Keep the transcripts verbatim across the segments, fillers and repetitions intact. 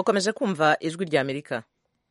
mukomeje kumva ijwi rya Amerika.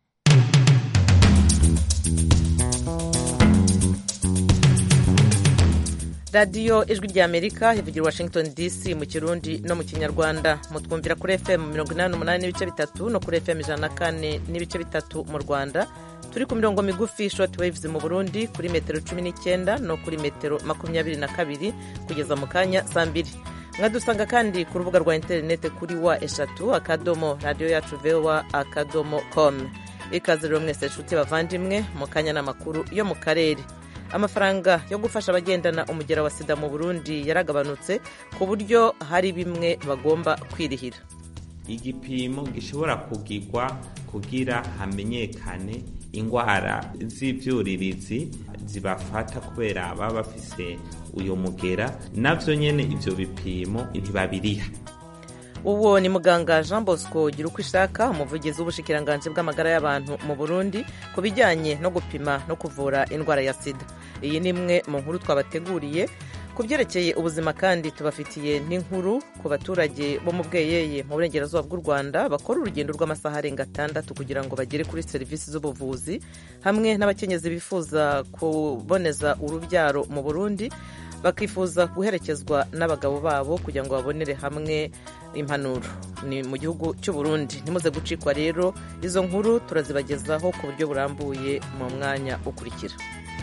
radiyo ijwi rya Amerika ivugira Washington D C mu Kirundi no mu Kinyarwanda. Mutwumvira kuri F M mirongo inani n'umunani n'ibice bitatu no kuri F M ijana na kane n'ibice bitatu mu Rwanda. Turi ku mirongo migufi short waves mu Burundi kuri metero cumi n'icyenda no kuri metero makumyabiri na kabiri kugeza mu kanya saa mbiri. Mwadusanga kandi ku rubuga rwa interinete kuri wa eshatu akadomo radio yacu voa akadomo com. Ikaze rero mwese nshuti bavandimwe mu kanya n'amakuru yo mu karere. Amafaranga yo gufasha abagendana umugera wa sida mu Burundi yaragabanutse ku buryo hari bimwe bagomba kwirihira. Igipimo gishobora kugirwa kugira hamenyekane ingwara z'ivyuririzi zibafata kubera baba bafise uyo mugera, navyo nyene ivyo bipimo ntibabiriha. Uwo ni muganga Jean Bosco Girukwishaka, umuvugizi w'ubushikiranganje bw'amagara y'abantu mu Burundi ku bijyanye no gupima no kuvura indwara ya sida. Iyi ni imwe mu nkuru twabateguriye. Ku byerekeye ubuzima kandi tubafitiye n'inkuru ku baturage bo mu Bweyeye mu burengerazuba bw'u Rwanda bakora urugendo rw'amasaha arenga atandatu kugira ngo bagere kuri serivisi z'ubuvuzi, hamwe n'abakenyezi bifuza kuboneza urubyaro mu Burundi bakifuza guherekezwa n'abagabo babo kugira ngo babonere hamwe impanuro. Ni mu gihugu cy'u Burundi. Nimuze gucikwa rero, izo nkuru turazibagezaho ku buryo burambuye mu mwanya ukurikira.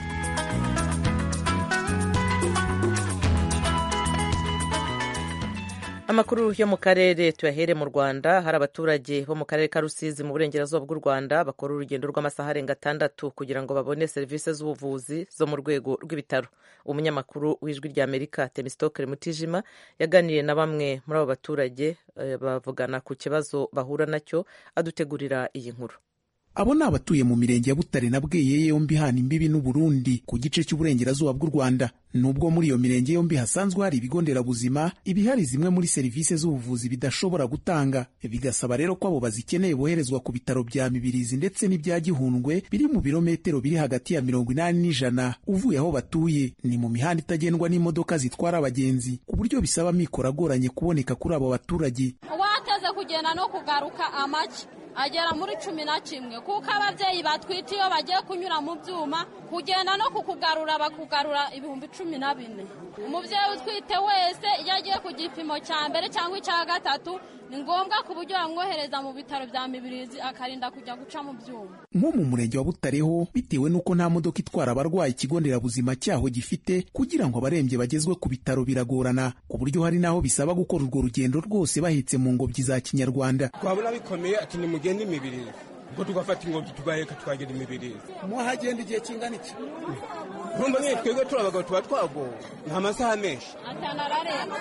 Amakuru yo mu karere tuyahere mu Rwanda. Hari abaturage bo mu karere ka Rusizi mu burengerazuba bw'u Rwanda bakora urugendo rw'amasaha arenga atandatu kugira ngo babone serivisi z'ubuvuzi zo mu rwego rw'ibitaro. Umunyamakuru w'ijwi rya Amerika Temistokere Mutijima yaganiriye na bamwe muri abo baturage, eh, bavugana ku kibazo bahura nacyo, adutegurira iyi nkuru. Abo ni abatuye mu mirenge ya Butare na Bweyeye yombi hana imbibi n'u Burundi ku gice cy'uburengerazuba bw'u Rwanda. Nubwo muri iyo mirenge yombi hasanzwe hari ibigo nderabuzima, ibihari zimwe muri serivisi z'ubuvuzi bidashobora gutanga, bigasaba rero ko abo bazikeneye boherezwa ku bitaro bya Mibirizi ndetse n'ibya Gihundwe biri mu birometero biri hagati ya mirongo inani n'ijana uvuye aho batuye. Ni mu mihanda itagendwa n'imodoka zitwara abagenzi, ku buryo bisaba mikoro agoranye kuboneka kuri abo baturage. Wateze kugenda no kugaruka amaki agera muri cumi na kimwe kuko abavyeyi batwite iyo bagiye kunyura mu byuma kugenda no kukugarura bakugarura ibihumbi cumi na bine. Umuvyeyi utwite wese iyo agiye ku gipimo cya mbere cyangwa icya gatatu ni ngombwa ku buryo bamwohereza mu bitaro bya Mibirizi akarinda kujya guca mu byuma. Nko mu murenge wa Butareho, bitewe nuko nta modoka itwara abarwayi ikigo nderabuzima cyaho gifite, kugira ngo abarembye bagezwe ku bitaro biragorana, ku buryo hari naho bisaba gukora urwo rugendo rwose bahetse mu ngobyi za Kinyarwanda. Twabona bikomeye ati ni mugende Mibirizi, ngo tugafata ingobyi tugaheka twagera Mibirizi. Muhagenda igihe kingana iki? Urumva mwe twebwe turabagabo tuba twago nta masaha menshi. Atanararema.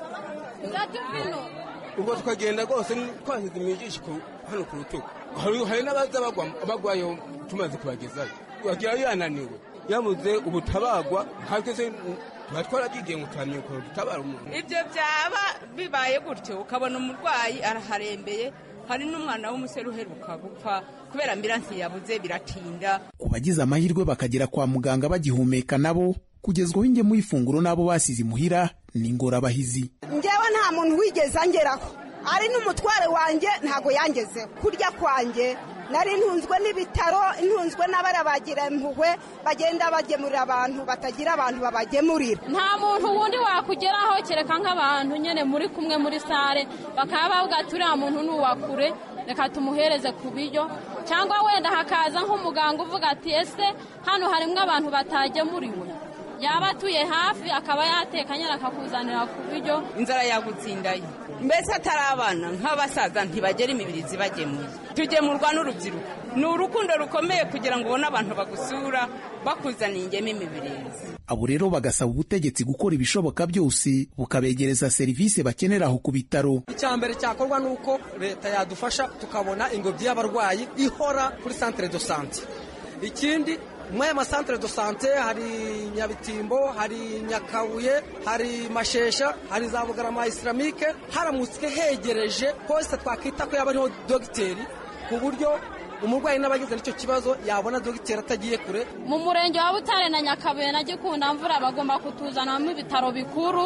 Uzatuvino. Ubwo tukagenda rwose twasize imijishiko hano ku rutugu. Hari n'abaza bagwa bagwayo tumaze kubagezayo. Wagira yananiwe. Yabuze ubutabagwa hakese batwara gigiye mutanye ko dutabara umuntu. Ibyo byaba bibaye gutyo ukabona umurwayi araharembeye, hari n'umwana w'umusore uheruka gupfa kubera ambulansi yabuze biratinda. Kubagize amahirwe bakagera kwa muganga bagihumeka nabo kugezwaho ingemu y'ifunguro nabo basize imuhira ni ingorabahizi. Ngewe nta muntu wigeze angeraho, ari n'umutware wanjye ntago yangeze. Kurya kwanjye nari ntunzwe n'ibitaro, intunzwe n'abarabagira impuhwe bagenda bagemurira abantu batagira abantu babagemurira. Nta muntu wundi wakugeraho kereka nk'abantu nyene muri kumwe muri sare bakaba bavuga turi muntu n'uwakure reka tumuhereze ku biryo, cyangwa wenda hakaza nk'umuganga uvuga ati ese hano harimwe abantu batagemuriwe, yaba atuye hafi akaba yatekanye akakuzanira ku biryo. Inzara yagutsindaye mbese atari abana nk'abasaza ntibagera Imibirizi bagemuye. Tugemurwa n'urubyiruko, ni urukundo rukomeye kugira ngo ubone abantu bagusura bakuzaniye ingeme Imibirizi. Abo rero bagasaba ubutegetsi gukora ibishoboka byose bukabegereza serivisi bakenera aho ku bitaro. Icyambere cyakorwa nuko leta yadufasha tukabona ingobyi y'abarwayi ihora kuri centre de santé. Ikindi mwe ma centre de santé hari Nyabitimbo, hari Nyakabuye, hari Mashesha, hari za Bugarama Islamique, haramutse hegereje hose twakita ko yaba ariho dogiteri ku buryo umurwayi n'abagize icyo kibazo yabona dogiteri atagiye kure. Mu murenge wa Butare na Nyakabuye na Gikunda Mvura bagomba kutuzana mu bitaro bikuru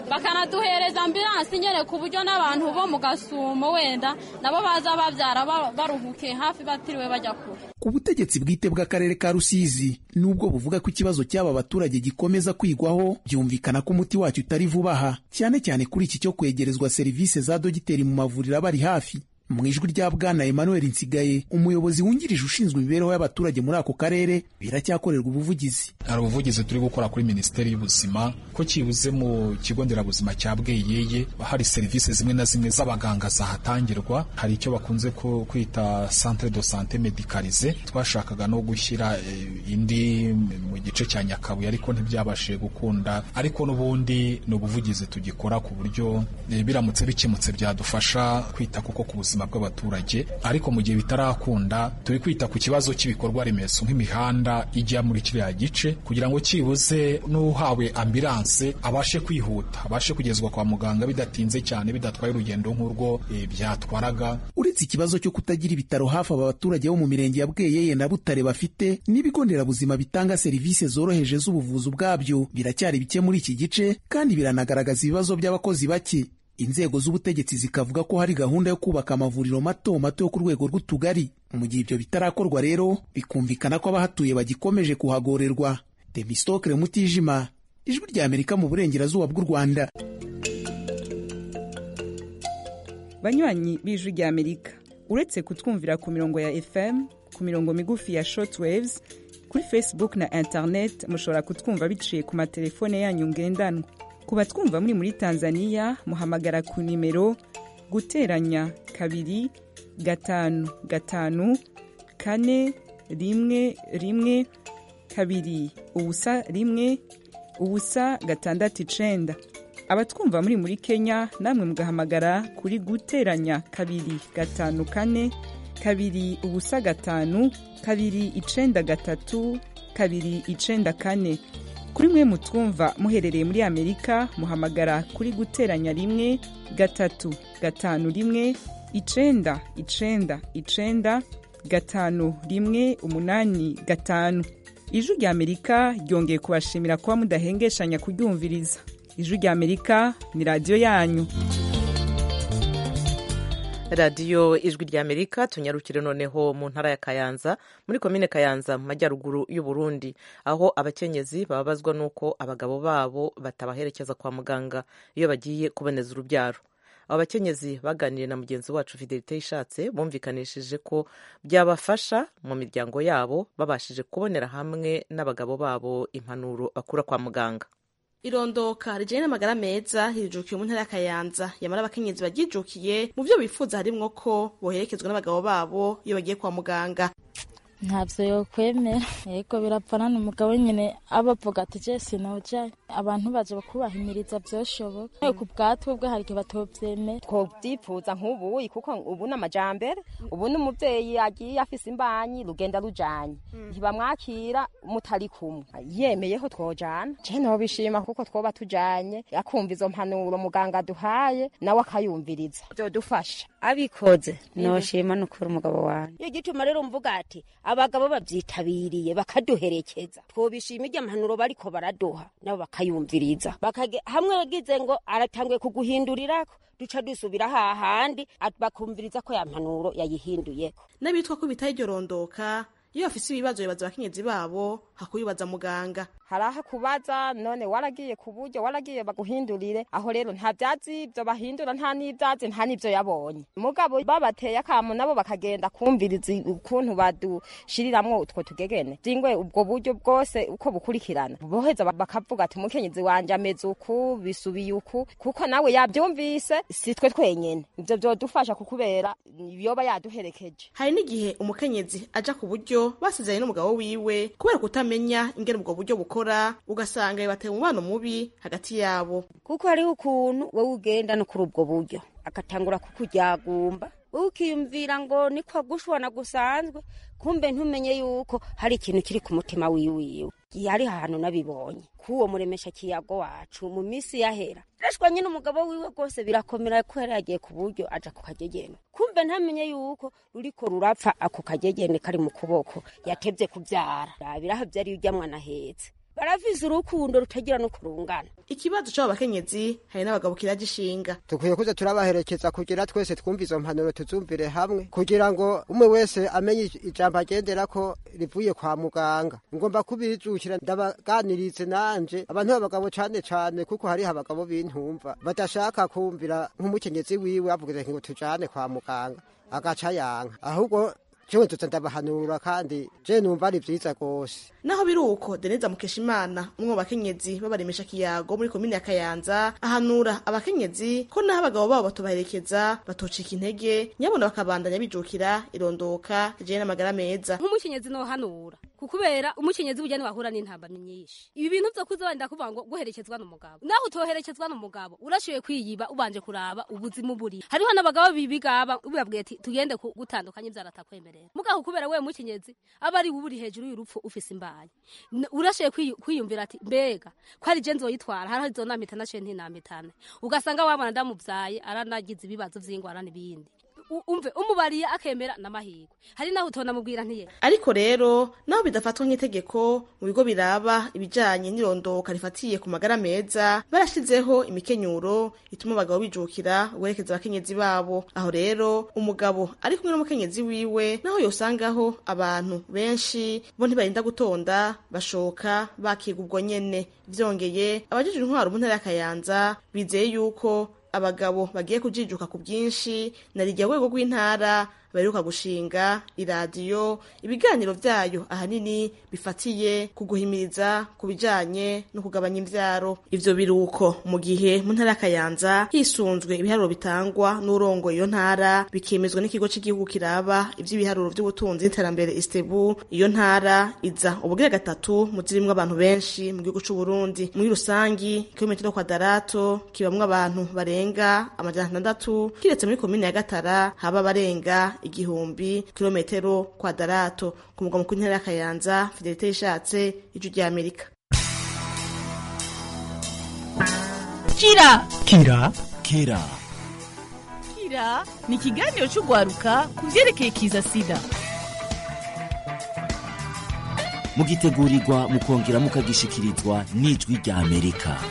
bakanaduhereza ambilansi nyene ku buryo n'abantu bo mu Gasumo wenda nabo baza bavyara baruhuke hafi batiriwe bajya kure. Ku butegetsi bwite bw'akarere ka Rusizi nubwo buvuga ko ikibazo cy'aba baturage gikomeza kwigwaho, byumvikana ko umuti wacyo utari vuba aha, cyane cyane kuri iki cyo kwegerezwa serivisi za dogiteri mu mavuriro abari hafi. Mu ijwi rya Bwana Emmanuel Nsigaye, umuyobozi wungirije ushinzwe imibereho y'abaturage muri ako karere, biracyakorerwa ubuvugizi. Hari ubuvugizi turi gukora kuri Minisiteri y'Ubuzima ko kibuze mu kigo nderabuzima cya Bweyeye hari serivisi zimwe na zimwe z'abaganga zahatangirwa. Hari icyo bakunze kwita centre de santé médicalisé, twashakaga no gushyira e, indi mu gice cya Nyakabuye ariko ntibyabashije gukunda, ariko n'ubundi no buvugizi tugikora ku buryo e, biramutse bikemutse byadufasha kwita kuko ku buzima bw'abaturage. Ariko mu gihe bitarakunda turi kwita ku kibazo cy'ibikorwa remezo nk'imihanda ijya muri kiriya gice kugira ngo kibuze n'uhawe ambulance abashe kwihuta, abashe kugezwa kwa muganga bidatinze cyane, bidatwaye urugendo nk'urwo e, byatwaraga. Uretse ikibazo cyo kutagira ibitaro hafi aba baturage bo mu mirenge ya Bweyeye na Butare bafite, n'ibigo nderabuzima bitanga serivisi zoroheje z'ubuvuzi ubwabyo biracyari bike muri iki gice, kandi biranagaragaza ibibazo by'abakozi bake. Inzego z'ubutegetsi zikavuga ko hari gahunda yo kubaka amavuriro mato mato yo ku rwego rw'utugari. Mu gihe ibyo bitarakorwa rero, bikumvikana ko abahatuye bagikomeje kuhagorerwa. Demistokre Mutijima, Ijwi rya Amerika mu burengerazuba bw'u Rwanda. Banywanyi b'Ijwi rya Amerika, uretse kutwumvira ku mirongo ya F M, ku mirongo migufi ya shortwaves, kuri Facebook na internet mushobora kutwumva biciye ku matelefone yanyu ngendanwa. Kuba twumva muri muri Tanzania muhamagara ku nimero guteranya kabiri gatanu gatanu kane rimwe rimwe kabiri ubusa rimwe ubusa gatandatu icenda. Abatwumva muri muri Kenya namwe mugahamagara kuri guteranya kabiri gatanu kane kabiri ubusa gatanu kabiri icenda gatatu kabiri icenda kane. Kuri mwe mutwumva muherereye muri Amerika muhamagara kuri guteranya rimwe gatatu gatanu rimwe icenda icenda icenda gatanu rimwe umunani gatanu. Ijwi rya Amerika ryongeye kubashimira kuba mudahengeshanya kuryumviriza. Ijwi rya Amerika ni radio yanyu. radiyo ijwi rya Amerika. Tunyarukire noneho mu ntara ya Kayanza, muri komine Kayanza mu majyaruguru y'u Burundi, aho abakenyezi babazwa nuko abagabo babo batabaherekeza kwa muganga iyo bagiye kuboneza urubyaro. Abo bakenyezi baganiriye na mugenzi wacu Fidelite Ishatse, bumvikanishije ko byabafasha mu miryango yabo babashije kubonera hamwe n'abagabo babo impanuro bakura kwa muganga. Irondoka rijanye n'amagara meza hirijukiye mu ntara ya Kayanza, yamara abakenyezi bagijukiye mu byo bifuza harimwo ko boherekezwa n'abagabo babo iyo bagiye kwa muganga. Ntavyo yo kwemera, yego birapfana n'umugabo nyene abavuga ati je sinoja, abantu baje bakubahimiriza byoshoboka. Ku bwatwe bwe hari batovyemera. Twobyifuza nk'ubu kuko ubu n'amajambere, ubu n'umuvyeyi yagiye afise imbanyi rugenda rujanye. Ntibamwakira mutari kumwe. Yemeyeho twojana. Je no bishima kuko twoba tujanye, akumva izo mpanuro muganga duhaye nawe akayumviriza. Byo dufasha. Abikoze noshima n'ukuri umugabo wanje. Iyo gituma rero mvuga ati abagabo babyitabiriye bakaduherekeza, twobishima irya mpanuro bariko baraduha nabo bakayumviriza, bakage hamwe yagize ngo aratanguye kuguhindurirako duca dusubira hahandi bakumviriza ko ya mpanuro yayihinduyeko. N'abitwa ko bitaye iryo rondoka iyo bafise ibibazo bibaza abakenyezi babo hakubibaza muganga. Haraha kubaza none waragiye ku buryo waragiye baguhindurire, aho rero nta byazi ibyo bahindura, nta n'ibyazi nta n'ibyo yabonye. Mugabo babateye akamu nabo bakagenda kumviriza ukuntu badushiriramwo utwo tugegene zingwe ubwo buryo bwose uko bukurikirana, boheza bakavuga ati umukenyezi wanje ameze uku bisubiye uku, kuko nawe yabyumvise sitwe twenyene. Ibyo byodufasha kukubera yoba yaduherekeje. Hari n'igihe umukenyezi aja ku buryo basezeranye n'umugabo wiwe kubera kutamenya ingene ubwo buryo bukora, ugasanga bibateye umubano mubi hagati yabo. Kuko hari ukuntu wowe ugenda no kuri ubwo buryo akatangura kukuryagumba, ukiyumvira ngo niko gushwana gusanzwe, kumbe ntumenye yuko hari ikintu kiri ku mutima wiwiwe. Yari ahantu nabibonye kuwo muremesha kiyago wacu mu misi yahera, rashwanye n'umugabo wiwe rwose birakomera ko yari yagiye ku buryo aja ku kagegene, kumbe ntamenye yuko ruriko rurapfa ako kagegene kari mu kuboko, yatevye kuvyara. Biraho byari ujya mwana hetse barafise urukundo rutagira no kurungana. Ikibazo c'abo bakenyezi hari n'abagabo kiragishinga. Dukwiye kuza turabaherekeza kugira twese twumva izo mpanuro tuzumvire hamwe kugira ngo umwe wese amenye ijambo agendera ko rivuye kwa muganga. Ngomba kubijukira ndabaganirize nanje abantu b'abagabo cane cane kuko hari abagabo bintumva badashaka kumvira nk'umukenyezi wiwe avuga ngo tujane kwa muganga agaca yanka. Ahubwo jewe nzoza ndabahanura kandi je numva ari vyiza gose. Naho biruko Deneza Mukeshimana umwe mu bakenyezi babaremesha kiyago muri komine ya Kayanza ahanura abakenyezi ko naho abagabo babo batubaherekeza batocika intege nyabona bakabandanya bijukira irondoka je n'amagara meza. Nk'umukenyezi no hanura kukubera umukenyezi bujyane wahura n'intambamye nyinshi. Ibi bintu byo kuza wenda kuvuga ngo guherekezwa n'umugabo naho utoherekezwa n'umugabo urashoye kwiyiba ubanje kuraba ubuzima buri. Hariho n'abagabo bibigaba ubabwiye ati tugende gutandukanye byaratakwemerera mugaho kubera we mukenyezi abari uburi hejuru y'urupfu ufise imbaye urashoye kwiyumvira ati mbega ko ari je nzoyitwara hariho izo nampita naciye ntinampitane ugasanga wabona ndamuvyaye aranagize ibibazo vy'ingwara n'ibindi umve umubariye akemera n'amahirwe hari naho utona mubwira ntiye. Ariko rero naho bidafatwa nk'itegeko mu bigo biraba ibijanye n'irondoka rifatiye ku magara meza barashizeho imikenyuro ituma abagabo bijukira guherekeza abakenyezi babo. Aho rero umugabo ari kumwe n'umukenyezi wiwe naho yosangaho abantu benshi bo ntibarinda gutonda bashoka bakiga ubwo nyene. Vyongeye abajije intwaro mu ntara ya Kayanza bizeye yuko abagabo bagiye kujijuka ku bwinshi na rijya wego rw'intara baheruka gushinga iradiyo ibiganiro vyayo ahanini bifatiye kuguhimiriza kubijanye no kugabanya imvyaro. Ivyo biruko mu gihe mu ntara Kayanza hisunzwe ibiharuro bitangwa n'urongo iyo ntara bikemezwa n'ikigo cy'igihugu kiraba ivy'ibiharuro vy'ubutunzi n'iterambere Istebu. Iyo ntara iza ubugere gatatu mu zirimwe abantu benshi mu gihugu c'u Burundi. Muri rusangi kilometero kwadarato kibamwe abantu barenga amajana atandatu kiretse muri komine ya Gatara haba barenga igihumbi kilometero kwadarato. Ku mugwa mukuru ntara ya Kayanza Fidelite Ishatse ijwi rya Amerika. Kira Kira Kira Kira ni ikiganiro cy'ugwaruka ku vyerekeye kiza sida mugitegurirwa mukongera mukagishikirizwa n'ijwi rya Amerika.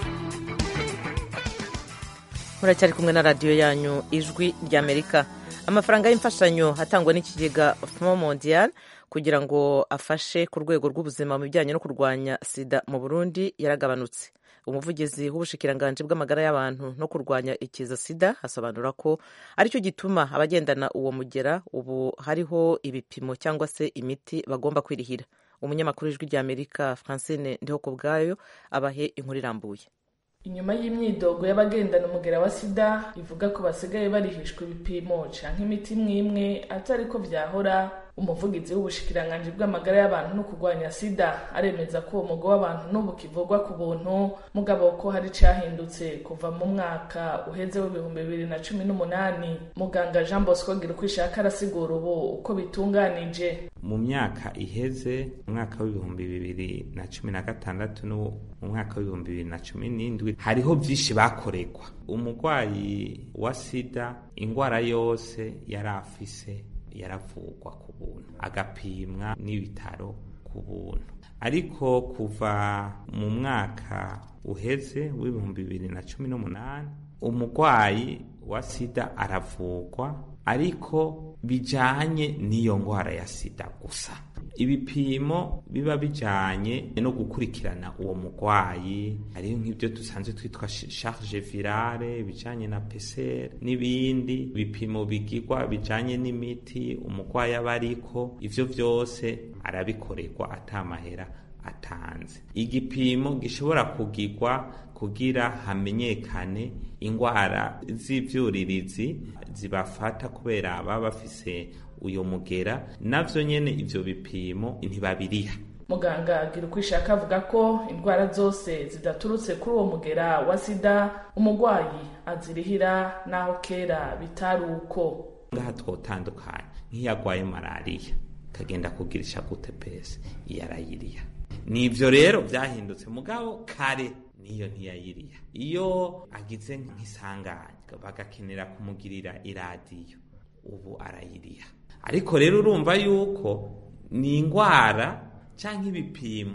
Muracyari kumwe na radio yanyu ijwi rya Amerika. Amafaranga y'imfashanyo hatangwa n'ikigega Fonds Mondial kugira ngo afashe ku rwego rw'ubuzima mu bijyanye no kurwanya sida mu Burundi yaragabanutse. Umuvugizi w'ubushikiranganje bw'amagara y'abantu no kurwanya ikiza sida asobanura ko aricyo gituma abagendana uwo mugera ubu hariho ibipimo cyangwa se imiti bagomba kwirihira. Umunyamakuru w'ijwi rya Amerika Francine Ndihokubwayo abahe inkuru irambuye. Inyuma y'imyidogo y'abagendana umugera wa sida ivuga ko basigaye barihishwa ibipimo canke imiti mwimwe atari ko vyahora, umuvugizi w'ubushikiranganje bw'amagara y'abantu no kurwanya sida aremeza ko umugo w'abantu n'ubu kivugwa ku buntu mugabo ko hari cahindutse kuva mu mwaka uheze w'ibihumbi bibiri na cumi n'umunani. Muganga Jean Bosco Girukwishaka arasigura ubu uko bitunganije. Mu myaka iheze umwaka w'ibihumbi bibiri na cumi na gatandatu no mu mwaka w'ibihumbi bibiri na cumi n'indwi hariho vyinshi bakoregwa. Umugwayi wa sida ingwara yose yarafise yaravugwa ku buntu agapimwa n'ibitaro ku buntu, ariko kuva mu mwaka uheze w'ibihumbi bibiri na cumi n'umunani umugwayi wa sida aravugwa ariko bijanye n'iyo ngwara ya sida gusa. Ibipimo biba bijanye no gukurikirana uwo mugwayi hariho nk'ibyo dusanzwe twitwa charge virale bijanye na P C R n'ibindi bipimo bigirwa bijanye n'imiti umugwayi aba ariko, ivyo vyose arabikorerwa atamahera atanze. Igipimo gishobora kugirwa kugira hamenyekane ingwara z'ivyuririzi zibafata kubera baba bafise uyo mugera, navyo nyene ivyo bipimo ntibabiriha. Muganga Girukwishaka avuga ko indwara zose zidaturutse kuri uwo mugera wa sida umugwayi azirihira naho kera bitari uko. Ngaha twotandukanye nk'iyagwaye malariya kagenda kugirisha gute pese yarayiriya. Nivyo rero vyahindutse mugabo kare niyo ntiyayiriya. Iyo agize nk'isanganya bagakenera kumugirira iradiyo ubu arayiriya. Ariko rero urumva yuko ni ingwara canke ibipimo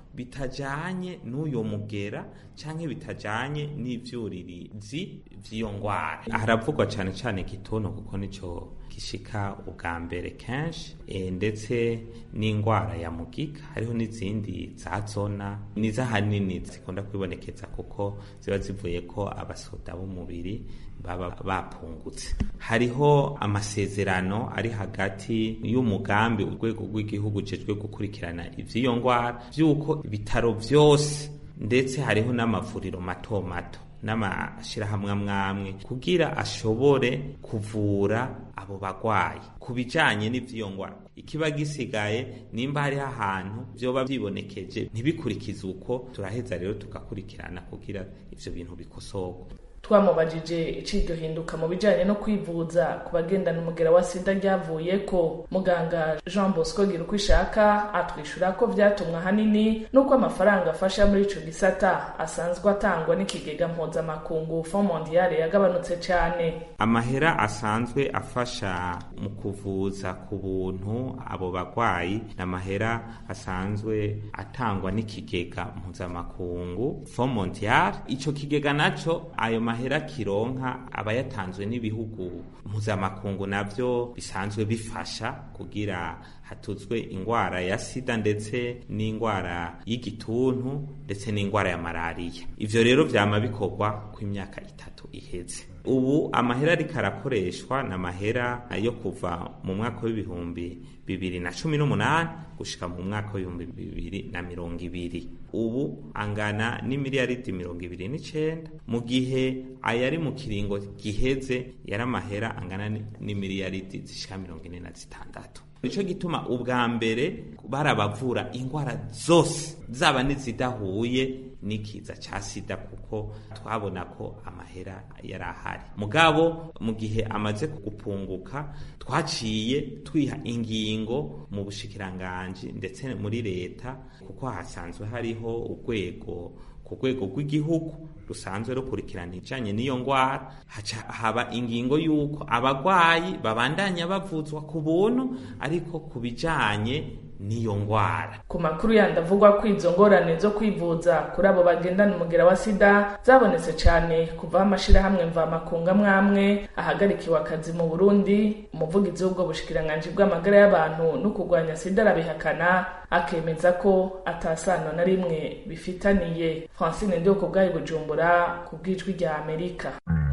bitajanye n'uyo mugera canke bitajanye n'ivyuririzi vy'iyo ngwara. Haravugwa cane cane igituntu kuko nico gishika ubwa mbere kenshi, e, ndetse n'ingwara ya mugika. Hariho n'izindi za zona niza hanini zikunda kwibonekeza kuko ziba zivuye ko abasoda b'umubiri baba bapungutse. Hariho amasezerano ari hagati y'umugambi urwego rw'igihugu jejwe gukurikirana ivy'iyo ngwara vy'uko ibitaro vyose ndetse hariho n'amavuriro mato mato n'amashirahamwe amwamwe kugira ashobore kuvura abo bagwayi ku bijanye n'ivy'iyo ngwara. Ikiba gisigaye nimba hariho ahantu vyoba vyibonekeje ntibikurikize uko, turaheza rero tugakurikirana kugira ivyo bintu bikosorwe. Twamubajije iciryo hinduka mu bijanye no kwivuza ku bagendana umugera wa sida ryavuye ko. Muganga Jean Bosco Girukwishaka atwishura ko vyatumwa hanini nuko amafaranga afasha muri ico gisata asanzwe atangwa n'ikigega mpuzamakungu Fond Mondial yagabanutse cyane. Amahera asanzwe afasha mu kuvuza ku buntu abo bagwayi n'amahera asanzwe atangwa n'ikigega mpuzamakungu Fond Mondial. Ico kigega naco ayo mahera kironka abayatanzwe n'ibihugu mpuzamakungu navyo bisanzwe bifasha kugira hatuzwe ingwara ya sida ndetse n'ingwara y'igituntu ndetse n'ingwara ya malaria. Ivyo rero vyama bikorwa ku imyaka itatu iheze. Ubu amahera ariko arakoreshwa na mahera yo kuva mu mwaka w'ibihumbi bibiri na cumi n'umunani gushika mu mwaka w'ibihumbi bibiri na mirongo ibiri. Ubu angana n'imiliyaridi mirongo ibiri n'icenda, mu gihe ayari mu kiringo giheze yari amahera angana n'imiliyaridi zishika mirongo ine na zitandatu. Nico gituma ubwa mbere barabavura ingwara zose zaba nizidahuye n'ikiza ca sida kuko twabona ko amahera yarahari. Mugabo mu gihe amaze gupunguka twaciye twiha ingingo mu bushikiranganje ndetse muri leta kuko hasanzwe hariho urwego ku rwego rw'igihugu rusanzwe rukurikirana ijanye n'iyo ngwara. Haca haba ingingo y'uko abagwayi babandanya bavuzwa ku buntu ariko ku bijanye n'iyo ngwara. Ku makuru yandavugwa ko izo ngorane zo kwivuza kuri abo bagendana umugera wa sida zabonetse cyane kuva amashirahamwe mvamakungu amwamwe ahagarikiwe akazi mu Burundi. Umuvugizi w'ubwo bushikiranganje bw'amagara y'abantu no kurwanya sida arabihakana, akemeza ko atasano na rimwe bifitaniye. Francine Ndioko bwayi Bujumbura ku bwijwi rya Amerika.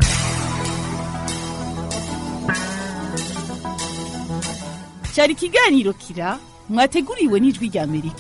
Cyari ikiganiro Kira mwateguriwe n'ijwi rya Amerika.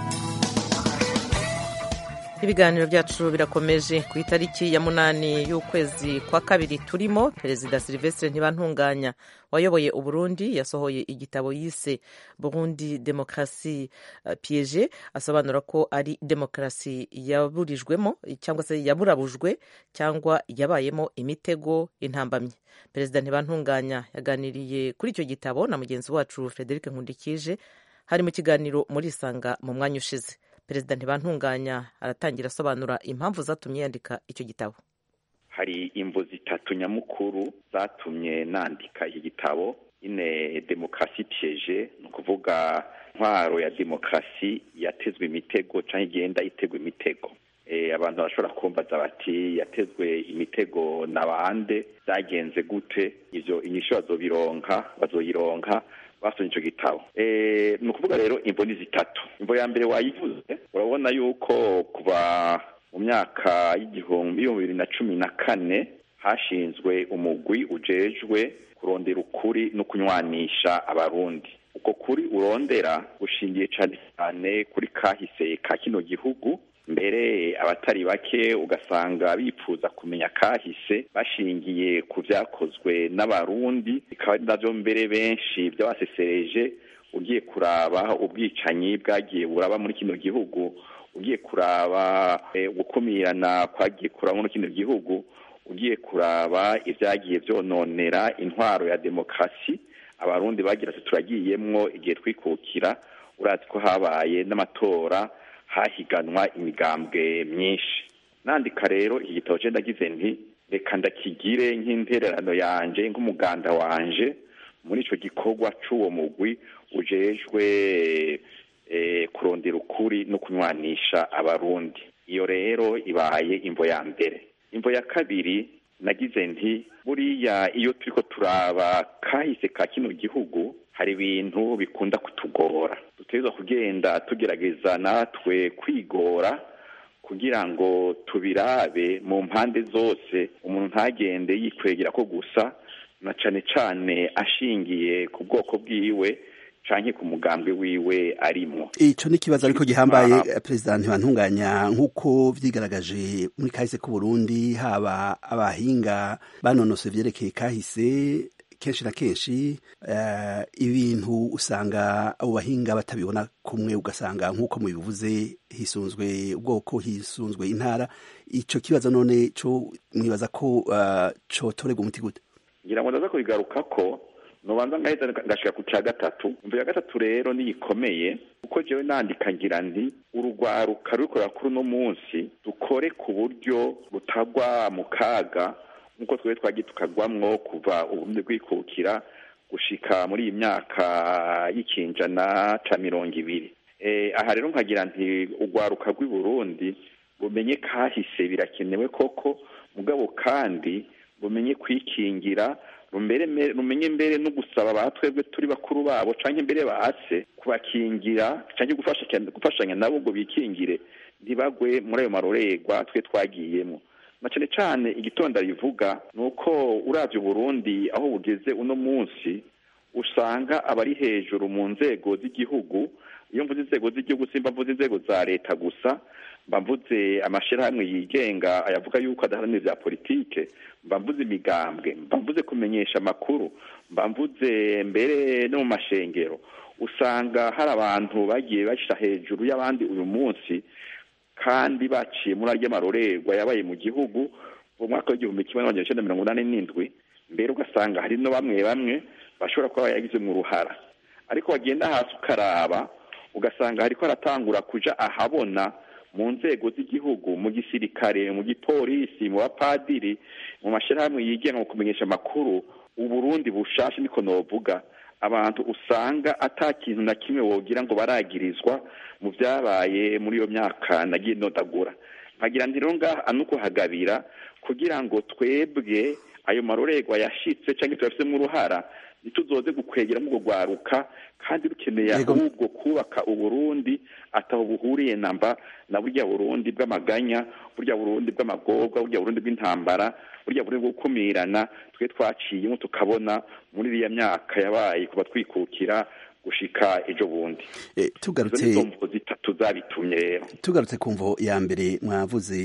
Ibiganiro byacu birakomeje. Ku itariki ya munani y'ukwezi kwa kabiri turimo, Perezida Sylvestre Ntibantunganya wayoboye Uburundi yasohoye igitabo yise Burundi Demokrasi uh, Piege, asobanura ko ari demokrasi yaburijwemo cyangwa se yaburabujwe cyangwa yabayemo imitego intambamye. Perezida Ntibantunganya yaganiriye kuri icyo gitabo na mugenzi wacu Frederic Nkundikije hari mu kiganiro muri Sanga mu mwanya ushize. Perezida Ntibantunganya aratangira asobanura impamvu zatumye yandika icyo gitabo. Hari imvo zitatu nyamukuru zatumye nandika iki gitabo. Ine demokrasi piege, no kuvuga ntwaro ya demokrasi yatezwe imitego canke igenda itegwa imitego. Eh abantu bashobora kumbaza bati yatezwe imitego nabande, zagenze gute? Ivyo inyisho bazobironka bazoyironka basonye ico gitabo. Eh no kuvuga rero imvo ni zitatu. Imvo ya mbere wayivuze, urabona yuko kuba mu myaka y'igihumbi bibiri na cumi na kane hashinzwe umugwi ujejwe kurondera ukuri no kunywanisha abarundi. Uko kuri urondera ushingiye cyane cyane kuri kahise ka kino gihugu, mbere abatari bake ugasanga bipfuza kumenya kahise bashingiye ku vyakozwe n'abarundi, bikaba navyo mbere benshi by'abasesereje. Ugiye kuraba ubwicanyi bwagiye buraba muri kino gihugu, ugiye kuraba e, gukumirana kwagiye kuraba muri kino gihugu, ugiye kuraba ivyagiye vyononera intwaro ya demokrasi abarundi bagira ati turagiyemwo igihe twikukira. Urazi ko habaye n'amatora hahiganwa imigambwe myinshi. Nandika rero iki gitabo je ndagize nti reka ndakigire nk'intererano yanje nk'umuganda wanje muri ico gikorwa c'uwo mugwi ujejwe eh, kurondera ukuri no kunywanisha abarundi. Iyo rero ibaye imvo ya mbere. Imvo ya kabiri nagize nti buriya iyo turiko turaba kahise ka kino gihugu hari ibintu bikunda kutugora, dutegerezwa kugenda tugerageza natwe kwigora kugira ngo tubirabe mu mpande zose, umuntu ntagende yikwegera ko gusa, na cane cane ashingiye ku bwoko bwiwe canke ku mugambwe wiwe arimwo. Ico ni kibazo ariko gihambaye President Ntibantunganya, nk'uko vyigaragaje muri kahise ku Burundi, haba abahinga banonose vyerekeye kahise, kenshi na kenshi uh, ibintu usanga abo bahinga batabibona kumwe, ugasanga nk'uko mubivuze hisunzwe ubwoko, hisunzwe intara. Ico kibazo none co mwibaza ko uh, co torega umuti gute? Ngira ngo ndaza kubigaruka ko nobanza ngahita ngashika ku ca gatatu. Imvo ya gatatu rero ni ikomeye, kuko jewe nandika ngira nti urugwaruka rurikora kuri uno munsi dukore ku buryo butagwa mu kaga nk'uko twebwe twagiye tukagwamwo kuva uburundi bwikukira gushika muri iyi myaka y'ikinjana ca mirongo ibiri. Eh, aha rero nkagira nti urwaruka rw'i Burundi bumenye kahise birakenewe koko, mugabo kandi bumenye kwikingira, rumenye mbere no gusaba abatwebwe turi bakuru babo canke mbere base kubakingira canke gufashanya nabo ngo bikingire ntibagwe muri ayo marorerwa twe twagiyemo. Na cane cane igitonda rivuga nuko uravye Burundi aho bugeze uno munsi, usanga abari hejuru mu nzego z'igihugu, iyo mvuze inzego z'igihugu simba mvuze inzego za leta gusa, mba mvuze amashirahamwe yigenga ayavuga yuko adaharanira vya politike, mba mvuze imigambwe, mba mvuze kumenyesha amakuru, mba mvuze mbere no mu mashengero. Usanga hari abantu bagiye bashira hejuru y'abandi uyu munsi, kandi baciye muri arya marorerwa yabaye mu gihugu mu mwaka w'igihumbi kimwe n'amajana icenda mirongo inani n'indwi. Mbere ugasanga hari no bamwe bamwe bashobora kuba yagize mu ruhara, ariko wagenda hasi ukaraba ugasanga hariko haratangura kuja ahabona mu nzego z'igihugu, mu gisirikare, mu gipolisi, mu bapadiri, mu mashirahamwe yigenga mu kumenyesha amakuru, Uburundi bushasha niko novuga, abantu usanga ata kintu na kimwe wogira ngo baragirizwa mu vyabaye muri iyo myaka nagiye nodagura. Nkagira ndi rero ngaha anuko hagabira kugira ngo twebwe ayo marorerwa yashitse canke turafise mu ruhara ntituzoze gukwegera mu gwaruka, kandi rukeneye ahubwo kubaka Uburundi ataho buhuriye namba na burya Burundi bw'amaganya, burya Burundi bw'amagorwa, burya Burundi bw'intambara, burya Burundi bwo kumirana twe twaciyemo tukabona muri iriya myaka yabaye kuba twikukira gushika ejo bundi. E, tugarutse zitatu zabitumye rero. Tugarutse kumvo ya mbere mwavuze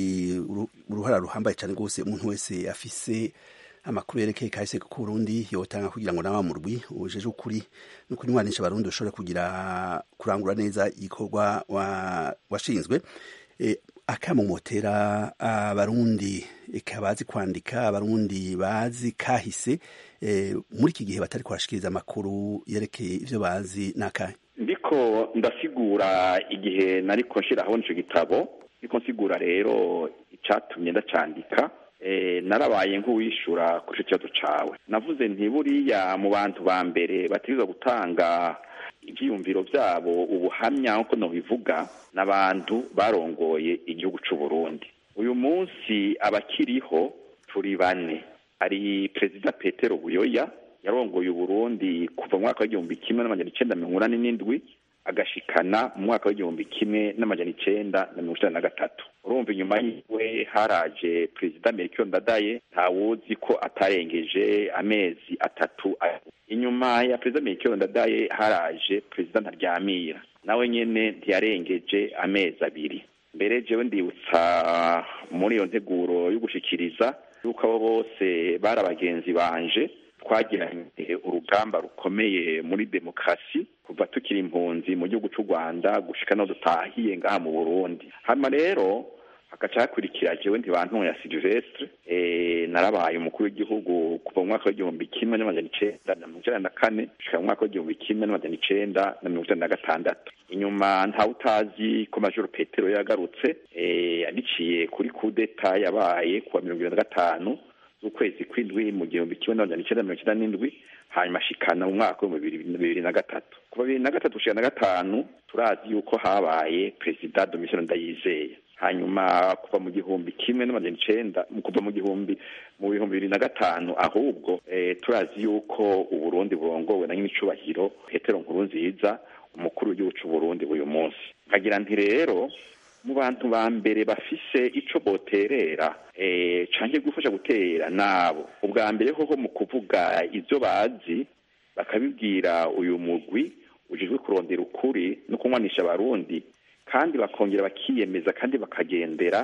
uruhara ruhambaye cyane rwose umuntu wese afise amakuru yerekeye kahise ku Burundi yotanga kugira ngo nawa murwi ujeje ukuri no kunywanisha abarundi ushobora kugira kurangura neza igikorwa washinzwe. E, akamumotera abarundi ikabazi kwandika, abarundi bazi kahise e, muri iki gihe batari kwashikiriza amakuru yerekeye ivyo bazi nakahe. Ndiko ndasigura igihe nariko nshiraho nico gitabo, ndiko nsigura rero icatumye ndacandika. E, narabaye nk'uwishura ku kibazo cawe. Navuze nti buriya mu bantu ba mbere bategerezwa gutanga ivyiyumviro vyabo, ubuhamya uko no bivuga, n'abantu barongoye igihugu c'u Burundi. Uyu munsi abakiriho turi bane. Ari Perezida Petero Buyoya yarongoye Burundi kuva mu mwaka w'igihumbi kimwe n'amajana icenda mirongo inani n'indwi agashikana mu mwaka w'igihumbi kimwe n'amajana icenda na mirongo icenda na gatatu. Urumva inyuma yiwe haraje Perezida Melchior Ndadaye, ntawuzi ko atarengeje amezi atatu. Inyuma ya Perezida Melchior Ndadaye haraje Perezida Ntaryamira, nawe nyene ntiyarengeje amezi abiri. Mbere jewe ndibutsa muri iyo nteguro yo gushikiriza yuko abo bose bari abagenzi banje, twagiranye urugamba rukomeye muri demokrasi kuva tukiri impunzi mu gihugu c'u Rwanda gushika no dutahiye ngaha mu Burundi. Hama rero hakaca hakurikira jewe Ntibantunganya Sylvestre, eh narabaye umukuru w'igihugu kuva mu mwaka w'igihumbi kimwe n'amajana icenda na mirongo icenda na kane gushika mu mwaka w'igihumbi kimwe n'amajana icenda na mirongo icenda na gatandatu. Inyuma ntawe utazi ko Major Petero yagarutse, eh abiciye kuri kudeta yabaye kuwa mirongo ibiri na gatanu z'ukwezi kw'indwi mu gihumbi kimwe n'amajana icenda na mirongo icenda n'indwi, hanyuma ashikana mu mwaka wa bibiri na gatatu. kuva bibiri na gatatu gushika na gatanu turazi yuko habaye perezida Domitien Ndayizeye, hanyuma kuva mu gihumbi kimwe n'amajana icenda kuva mu gihumbi mu bihumbi bibiri na gatanu ahubwo e, turazi yuko uburundi burongowe na nyiricubahiro Petero Nkurunziza, umukuru w'igihugu c'Uburundi uyu munsi. Nkagira nti rero mu bantu ba mbere bafise ico boterera eh canke gufasha gutera nabo ubwa mbere hoho mu kuvuga ivyo bazi bakabibwira uyu mugwi ujijwe kurondera ukuri no kunywanisha abarundi, kandi bakongera bakiyemeza kandi bakagendera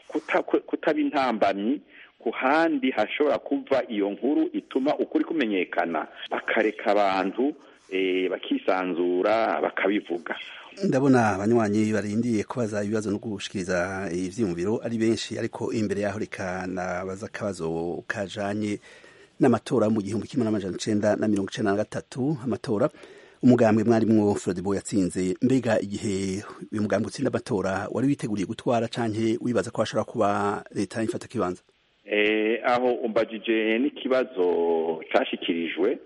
kutaba intambamyi ku handi hashobora kuva iyo nkuru ituma ukuri kumenyekana, bakareka abantu eh bakisanzura bakabivuga. Ndabona abanywanyi barindiye kubaza ibibazo no gushikiriza ivyiyumviro ari benshi, ariko imbere yaho reka nabaza akabazo kajanye n'amatora mu gihumbi kimwe n'amajana icenda na mirongo icenda na gatatu. Amatora umugambwe mwarimwo Frodebo yatsinze, mbega igihe uyu mugambwe utsinda amatora wari witeguriye gutwara canke wibaza ko hashobora kuba leta ifata kibanza? Eh, aho umbajije n'ikibazo cashikirijwe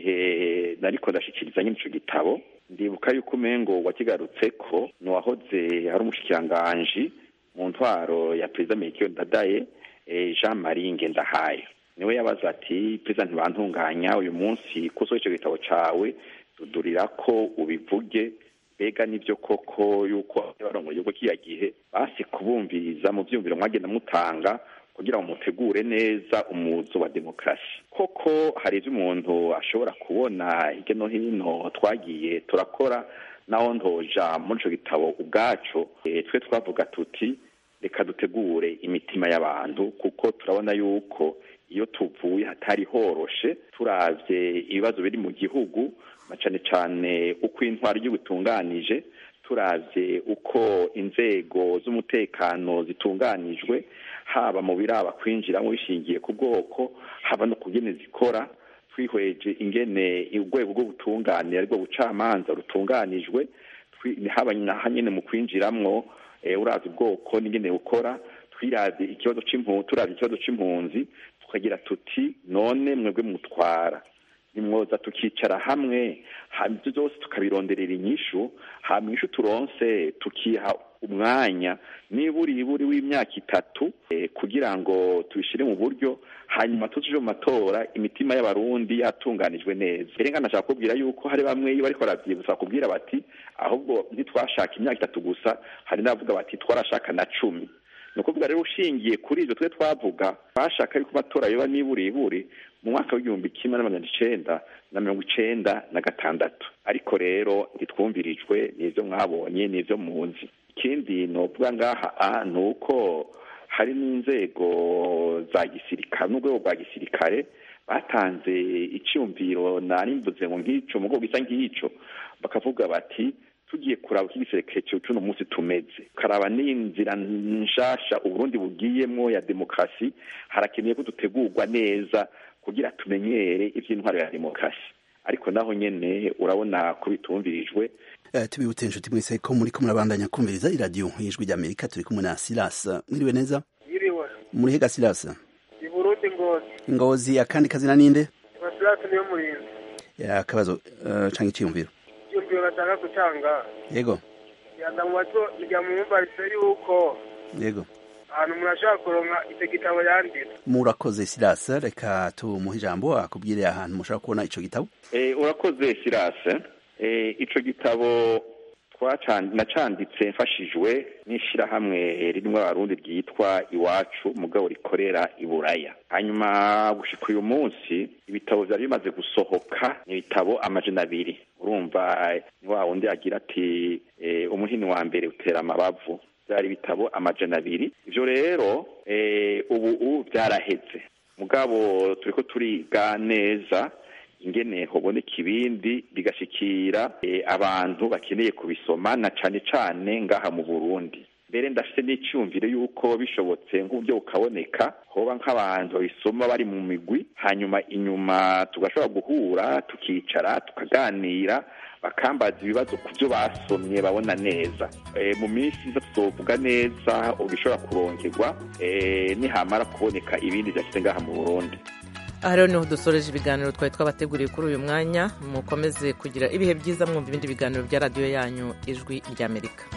igihe nariko ndashikiriza nyine ico gitabo, ndibuka yuko umengo wakigarutseko nuwahoze hari umushikiranganji mu ntwaro ya perezida Melchior Ndadaye, eh, Jean Marie Ngendahayo. Niwe yabaza ati perezida ntibantunganya uyu munsi kusohoye ico gitabo cawe tudurira ko ubivuge, bega nivyo koko yuko abarongoye yuko kiya gihe basi kubumviriza mu vyumviro mwagenda mutanga kugira ngo mutegure neza umuzo wa demokrasi. Koko hari ivyo umuntu ashobora kubona hirya no hino twagiye turakora, naho ntoja muri ico gitabo ubwaco e, twe twavuga tuti reka dutegure imitima y'abantu, kuko turabona yuko iyo tuvuye hatari horoshe, turavye ibibazo biri mu gihugu macane cane uko intwari y'ubutunganije, turavye uko inzego z'umutekano zitunganijwe, haba mu biraba kwinjira mu bishingiye ku bwoko, haba no kugene zikora, twihweje ingene urwego rwo butunganira ariko bucamanza rutunganijwe, haba nyine mu kwinjiramwo e, urazi ubwoko n'ingene ukora, twiravye ikibazo c'impunzi, turavye ikibazo c'impunzi, tukagira tuti none mwebwe mutwara nimwoza tukicara hamwe hanyuma byose tukabironderera inyishu, hanyuma inyishu turonse tukiha umwanya niburi iburi w'imyaka itatu eh, kugira ngo tubishire mu buryo, hanyuma tuje mu matora imitima y'abarundi yatunganijwe neza. Erenga nashaka kubwira yuko hari bamwe bariko baravyibuza kubwira bati ahubwo ntitwashaka imyaka itatu gusa, hari n'abavuga bati twarashaka na cumi. Nukuvuga rero ushingiye kuri ivyo twe twavuga bashaka yuko matora yoba niburi iburi mu mwaka w'igihumbi kimwe n'amajana icenda na mirongo icenda na gatandatu, ariko rero ntitwumvirijwe n'ivyo mwabonye n'ivyo muzi. Ikindi novuga ngaha nuko hari n'inzego za gisirikare n'urwego rwa gisirikare batanze iciyumviro nari mvuze ngo ngico mugo gisa ngico, bakavuga bati tugiye kuraba uko igisirikare c'uno munsi tumeze, karaba n'inzira nshasha Uburundi bugiyemwo ya demokrasi, harakeneye ko dutegurwa neza kugira tumenyere ivy'intwaro ya demokrasi. Ariko naho nyene urabona ko bitumvirijwe. Uh, tubibutse inshuti mwese ko muri ko murabandanya kumviriza iradiyo y'ijwi ry'Amerika, turi kumwe na Silas. Mwiriwe neza? Yiriwe. Muri hega Silas? I Burundi Ngozi. Ngozi, akandi kazina ninde? Silas niyo murinzi. Ya kabazo uh, canke cyumviro. Cyumviro batanga kucanga. Yego. Yanda mu bato njya mu mbarise yuko. Yego. Ahantu murashaka kuronka icyo gitabo yanditse. Murakoze Silas, reka tumuhe ijambo akubwire ahantu mushaka kubona ico gitabo. Eh, urakoze Silas. Eh, ico gitabo twacanditse mfashijwe n'ishirahamwe ririmo abarundi ryitwa Iwacu mugabo rikorera i Buraya. Hanyuma gushika uyu munsi ibitabo vyari bimaze gusohoka ni ibitabo amajana abiri. Urumva ni wa wundi agira ati eh, umuhini wa mbere utera amabavu, byari ibitabo amajana abiri. Ivyo rero eh, ubu ubu byaraheze, mugabo turiko turiga neza ingene hoboneka ibindi bigashikira e, abantu bakeneye kubisoma na cane cane ngaha mu Burundi. Mbere ndafite n'icyumvire yuko bishobotse nk'uburyo bukaboneka hoba nk'abantu babisoma bari mu migwi, hanyuma inyuma tugashobora guhura tukicara tukaganira bakambaza ibibazo ku byo basomye babona neza. E, mu minsi iza tuzovuga neza ubishobora kuronkerwa e, nihamara kuboneka ibindi byashyize ngaha mu Burundi. aha rero niho dusoreje ibiganiro twari twabateguriye kuri uyu mwanya mukomeze kugira ibihe byiza mwumva ibindi biganiro bya radiyo yanyu ijwi ry'amerika.